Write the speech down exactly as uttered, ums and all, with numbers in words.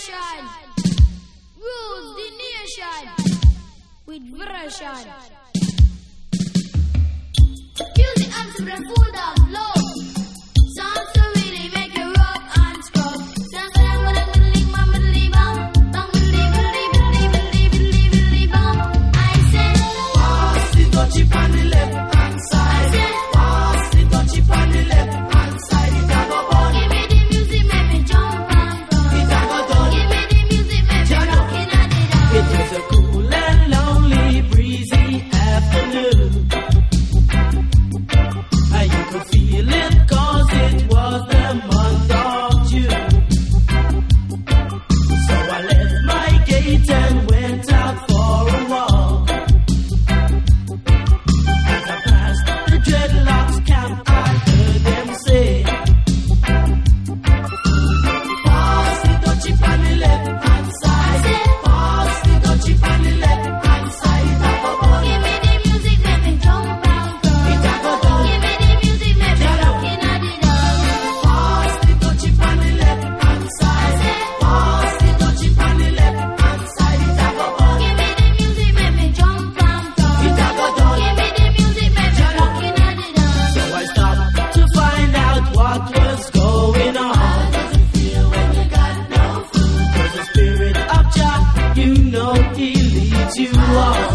station rules the nation with version. Music and some food of love. Songs to really make you rub and scrub. I said, pass the dutchie on the left hand side. I said, pass the dutchie on the left hand side. It a go bun. give me the music, make me jump and run. It a go done. Give me the music, make me rockin' at it down. It was a cool and lonely, breezy afternoon. And you could feel it 'cause it was the month of June. So I left my gate and went out for a walk. As I passed the dreadlocks camp, I heard them say, pass the dutchie on the left hand side. Pass the dutchie on the left hand side. It a go bun. Give me the music, make me jump and run. It a go done. Give me the music, make me rockin' at it down. Pass the dutchie on the left hand side. Pass the dutchie on the left hand side. It a go bun. Give me the music, make me jump and run. It a go done. Give me the music, make me rockin' at it down. So I stopped to find out what was going on. How does it feel when you got no food? 'Cause the spirit of Jah, you know He leads you on.